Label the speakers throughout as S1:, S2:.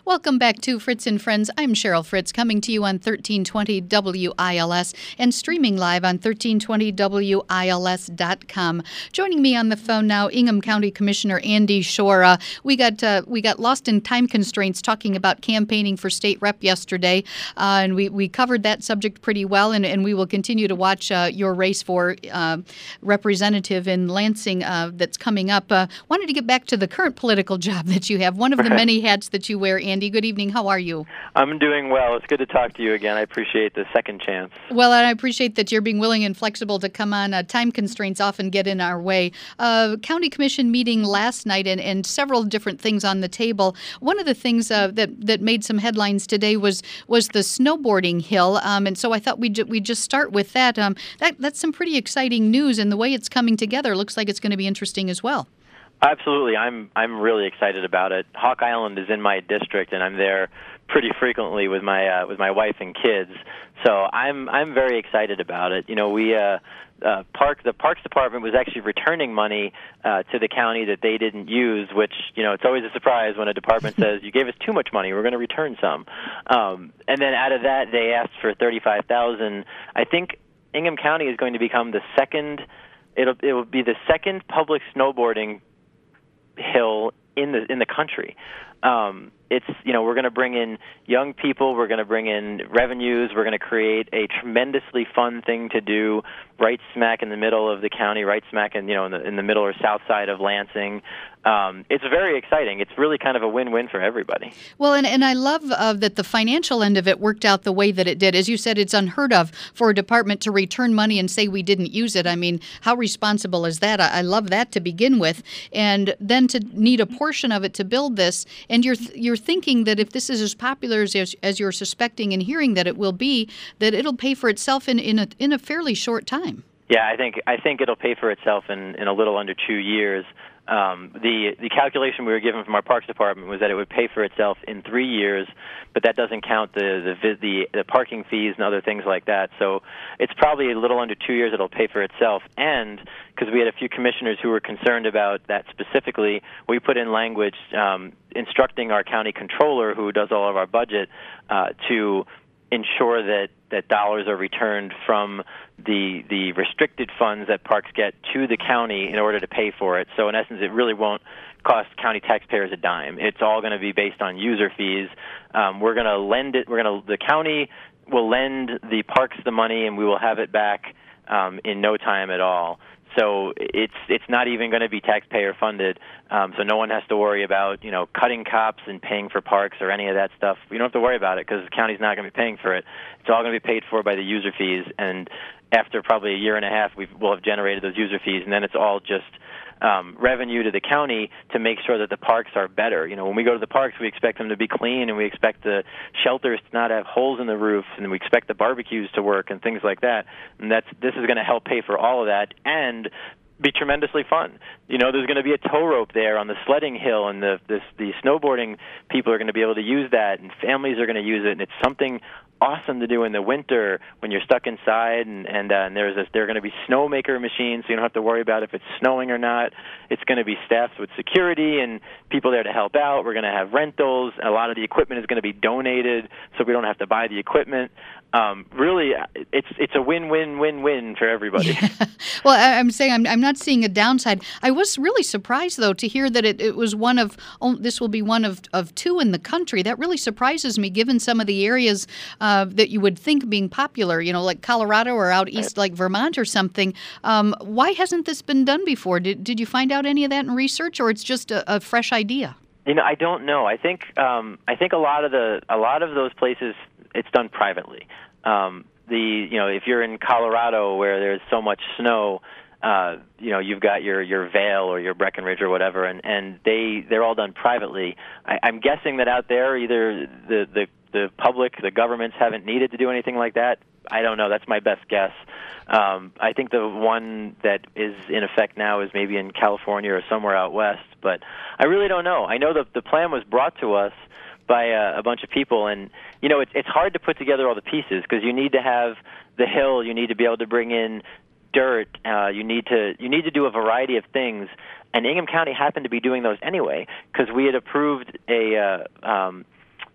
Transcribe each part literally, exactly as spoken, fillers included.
S1: Welcome back to Fritz and Friends. I'm Cheryl Fritz, coming to you on thirteen twenty W I L S and streaming live on thirteen twenty W I L S dot com. Joining me on the phone now, Ingham County Commissioner Andy Shore. Uh, we got uh, we got lost in time constraints talking about campaigning for state rep yesterday, uh, and we, we covered that subject pretty well, and, and we will continue to watch uh, your race for uh, representative in Lansing uh, that's coming up. Uh, wanted to get back to the current political job that you have, one of the many hats that you wear, Andy. Good evening. How are you?
S2: I'm doing well. It's good to talk to you again. I appreciate the second chance.
S1: Well, and I appreciate that you're being willing and flexible to come on. Uh, time constraints often get in our way. Uh, County Commission meeting last night and, and several different things on the table. One of the things uh, that, that made some headlines today was was the snowboarding hill. Um, and so I thought we'd, ju- we'd just start with that. Um, that. That's some pretty exciting news, and the way it's coming together looks like it's going to be interesting as well.
S2: Absolutely. I'm I'm really excited about it. Hawk Island is in my district, and I'm there pretty frequently with my uh, with my wife and kids. So I'm I'm very excited about it. You know, we uh, uh, park the Parks Department was actually returning money uh, to the county that they didn't use, which, you know, it's always a surprise when a department says you gave us too much money, we're going to return some. Um, and then out of that, they asked for thirty-five thousand. I think Ingham County is going to become the second. It'll it will be the second public snowboarding hill in the in the country. Um, it's you know we're going to bring in young people, we're going to bring in revenues, we're going to create a tremendously fun thing to do right smack in the middle of the county, right smack in you know in the in the middle or south side of Lansing. Um, it's very exciting. It's really kind of a win-win for everybody.
S1: Well, and, and I love uh, that the financial end of it worked out the way that it did. As you said, it's unheard of for a department to return money and say we didn't use it. I mean, how responsible is that? I, I love that to begin with. And then to need a portion of it to build this. And you're you're thinking that if this is as popular as, as you're suspecting and hearing that it will be, that it'll pay for itself in, in, a, in a fairly short time.
S2: Yeah, I think I think it'll pay for itself in, in a little under two years. Um, the the calculation we were given from our Parks Department was that it would pay for itself in three years, but that doesn't count the the the, the parking fees and other things like that. So it's probably a little under two years it'll pay for itself. And because we had a few commissioners who were concerned about that specifically, we put in language um, instructing our county controller, who does all of our budget, uh, to ensure that, that dollars are returned from the the restricted funds that parks get to the county in order to pay for it. So in essence, it really won't cost county taxpayers a dime. It's all going to be based on user fees. Um, we're going to lend it. We're going to the county will lend the parks the money, and we will have it back um, in no time at all. So it's it's not even going to be taxpayer funded. Um, so no one has to worry about you know cutting cops and paying for parks or any of that stuff. You don't have to worry about it because the county's not going to be paying for it. It's all going to be paid for by the user fees. And after probably a year and a half, we will have generated those user fees, and then it's all just um, revenue to the county to make sure that the parks are better. You know, when we go to the parks, we expect them to be clean, and we expect the shelters to not have holes in the roof, and we expect the barbecues to work and things like that. And that's this is going to help pay for all of that and be tremendously fun. You know, there's going to be a tow rope there on the sledding hill, and the this, the snowboarding people are going to be able to use that, and families are going to use it, and it's something awesome to do in the winter when you're stuck inside, and and, uh, and there's this, there are going to be snowmaker machines, so you don't have to worry about if it's snowing or not. It's going to be staffed with security and people there to help out. We're going to have rentals. A lot of the equipment is going to be donated, so we don't have to buy the equipment. Um, really, it's it's a win-win-win-win for everybody.
S1: Yeah. Well, I, I'm saying I'm I'm not seeing a downside. I was really surprised, though, to hear that it, it was one of oh, this will be one of, of two in the country. That really surprises me, given some of the areas uh, that you would think being popular, you know, like Colorado or out east, like Vermont or something. Um, why hasn't this been done before? Did did you find out any of that in research, or it's just a, a fresh idea?
S2: You know, I don't know. I think um, I think a lot of the a lot of those places, it's done privately. Um, the you know, if you're in Colorado where there's so much snow, uh, you know, you've got your your Vail or your Breckenridge or whatever, and, and they they're all done privately. I, I'm guessing that out there, either the, the the public, the governments haven't needed to do anything like that. I don't know. That's my best guess. Um, I think the one that is in effect now is maybe in California or somewhere out west, but I really don't know. I know that the plan was brought to us by uh, a bunch of people, and you know, it's it's hard to put together all the pieces because you need to have the hill, you need to be able to bring in dirt, uh, you need to you need to do a variety of things, and Ingham County happened to be doing those anyway because we had approved a uh, um,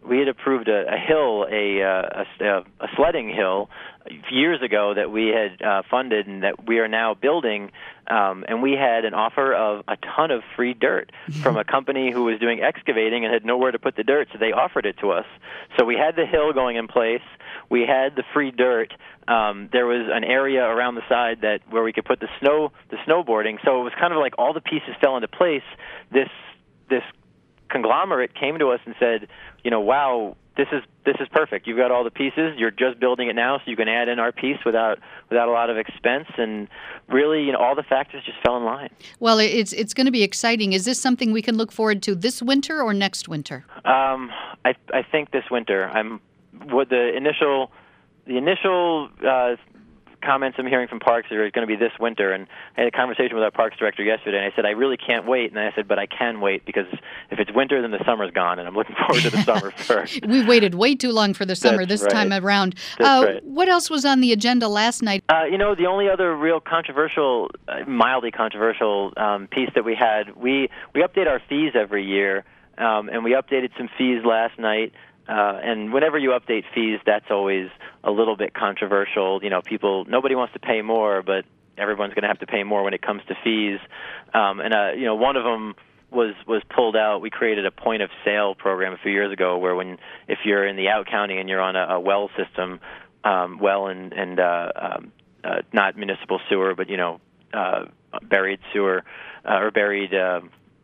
S2: we had approved a, a hill, a, a, a sledding hill, years ago that we had uh, funded and that we are now building, um, and we had an offer of a ton of free dirt from a company who was doing excavating and had nowhere to put the dirt, so they offered it to us. So we had the hill going in place. We had the free dirt. Um, there was an area around the side that where we could put the snow, the snowboarding. So it was kind of like all the pieces fell into place. This this conglomerate came to us and said, you know, wow, this is this is perfect. You've got all the pieces. You're just building it now, so you can add in our piece without without a lot of expense. And really, you know, all the factors just fell in line.
S1: Well, it's it's going to be exciting. Is this something we can look forward to this winter or next winter?
S2: Um, I I think this winter. I'm what the initial the initial. Uh, comments I'm hearing from Parks are going to be this winter, and I had a conversation with our Parks director yesterday, and I said, I really can't wait, and I said, but I can wait, because if it's winter, then the summer's gone, and I'm looking forward to the summer first.
S1: We waited way too long for the summer
S2: That's
S1: this
S2: right.
S1: time around.
S2: That's
S1: uh,
S2: right.
S1: What else was on the agenda last night?
S2: Uh, you know, the only other real controversial, uh, mildly controversial um, piece that we had, we, we update our fees every year, um, and we updated some fees last night. Uh, and whenever you update fees, that's always a little bit controversial. You know, people, nobody wants to pay more, but everyone's going to have to pay more when it comes to fees. Um, and, uh, you know, one of them was, was pulled out. We created a point of sale program a few years ago where when, if you're in the out county and you're on a, a well system, um, well and, and uh, um, uh, not municipal sewer, but, you know, uh, buried sewer uh, or buried uh,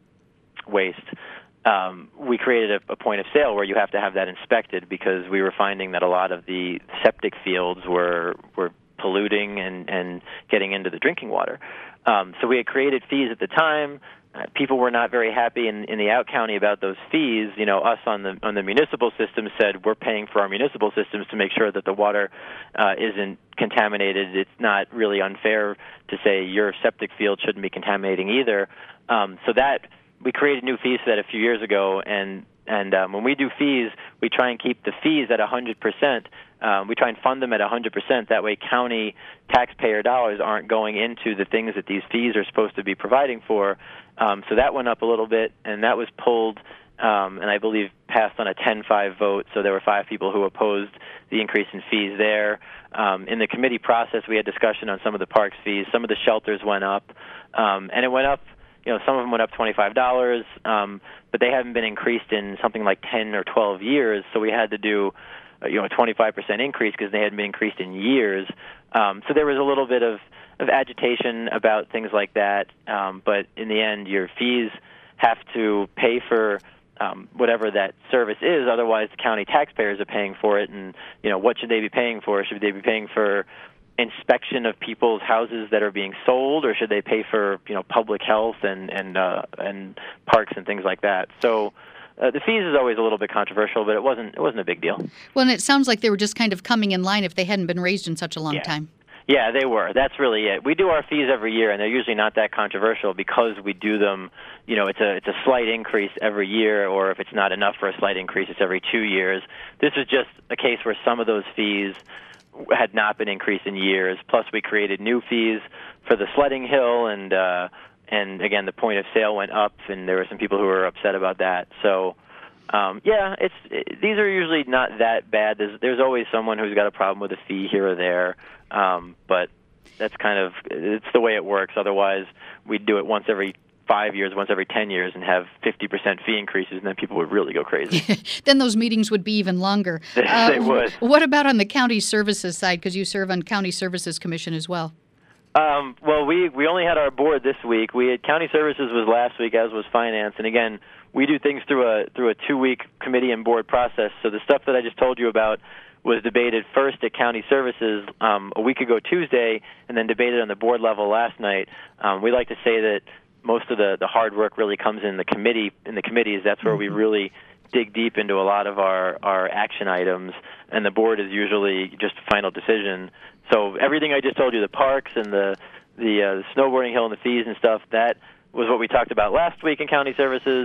S2: waste, Um, we created a, a point of sale where you have to have that inspected, because we were finding that a lot of the septic fields were were polluting and, and getting into the drinking water. Um, so we had created fees at the time. Uh, people were not very happy in, in the out county about those fees. You know, us on the on the municipal system said we're paying for our municipal systems to make sure that the water uh, isn't contaminated. It's not really unfair to say your septic field shouldn't be contaminating either. Um, so that. We created new fees for that a few years ago, and and um, when we do fees, we try and keep the fees at one hundred percent. Um, we try and fund them at one hundred percent. That way county taxpayer dollars aren't going into the things that these fees are supposed to be providing for. Um, so that went up a little bit, and that was pulled, um, and I believe passed on a ten five vote, so there were five people who opposed the increase in fees there. Um, in the committee process, we had discussion on some of the parks fees. Some of the shelters went up, um, and it went up. You know, some of them went up twenty-five dollars, um, but they haven't been increased in something like ten or twelve years, so we had to do, uh, you know, a twenty-five percent increase because they hadn't been increased in years. Um, so there was a little bit of, of agitation about things like that, um, but in the end, your fees have to pay for um, whatever that service is, otherwise the county taxpayers are paying for it, and, you know, what should they be paying for? Should they be paying for inspection of people's houses that are being sold, or should they pay for, you know, public health and and uh, and parks and things like that? So uh, the fees is always a little bit controversial, but it wasn't it wasn't a big deal.
S1: Well, and it sounds like they were just kind of coming in line if they hadn't been raised in such a long
S2: yeah.
S1: time.
S2: Yeah, they were. That's really it. We do our fees every year, and they're usually not that controversial because we do them. You know, it's a it's a slight increase every year, or if it's not enough for a slight increase, it's every two years. This is just a case where some of those fees had not been increased in years. Plus, we created new fees for the sledding hill, and uh, and again, the point of sale went up, and there were some people who were upset about that. So, um, yeah, it's it, these are usually not that bad. There's there's always someone who's got a problem with a fee here or there, um, but that's kind of it's the way it works. Otherwise, we'd do it once every five years, once every ten years, and have fifty percent fee increases, and then people would really go crazy.
S1: Then those meetings would be even longer.
S2: they
S1: uh,
S2: would.
S1: What about on the county services side, because you serve on County Services Commission as well?
S2: Um, well, we, we only had our board this week. We had County Services was last week, as was Finance, and again, we do things through a through a two-week committee and board process. So the stuff that I just told you about was debated first at County Services um, a week ago Tuesday, and then debated on the board level last night. Um, we like to say that most of the, the hard work really comes in the committee in the committees. That's where we really dig deep into a lot of our, our action items, and the board is usually just a final decision. So everything I just told you, the parks and the the, uh, the snowboarding hill and the fees and stuff, that was what we talked about last week in County Services.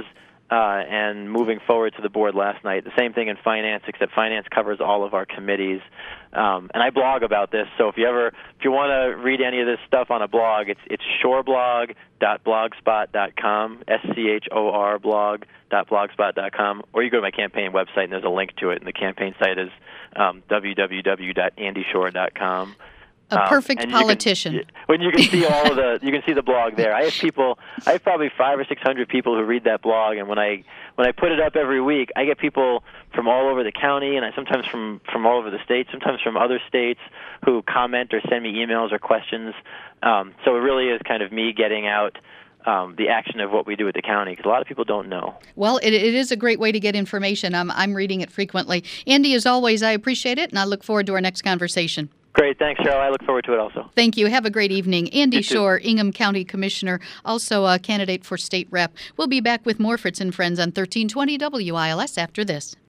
S2: uh, and moving forward to the board last night. The same thing in finance, except finance covers all of our committees. Um, and I blog about this, so if you ever, if you want to read any of this stuff on a blog, it's it's shoreblog dot blogspot dot com, S C H O R blog dot blogspot dot com, or you go to my campaign website and there's a link to it, and the campaign site is um, w w w dot andy shore dot com.
S1: A perfect
S2: um,
S1: politician.
S2: You can, when you can see all of the, you can see the blog there. I have people, I have probably five or six hundred people who read that blog, and when I when I put it up every week, I get people from all over the county, and I sometimes from from all over the state, sometimes from other states, who comment or send me emails or questions. Um, so it really is kind of me getting out Um, the action of what we do at the county, because a lot of people don't know.
S1: Well, it, it is a great way to get information. Um, I'm reading it frequently. Andy, as always, I appreciate it, and I look forward to our next conversation.
S2: Great. Thanks, Cheryl. I look forward to it also.
S1: Thank you. Have a great evening. Andy
S2: You too.
S1: Shore, Ingham County Commissioner, also a candidate for state rep. We'll be back with more Fritz and Friends on thirteen twenty W I L S after this.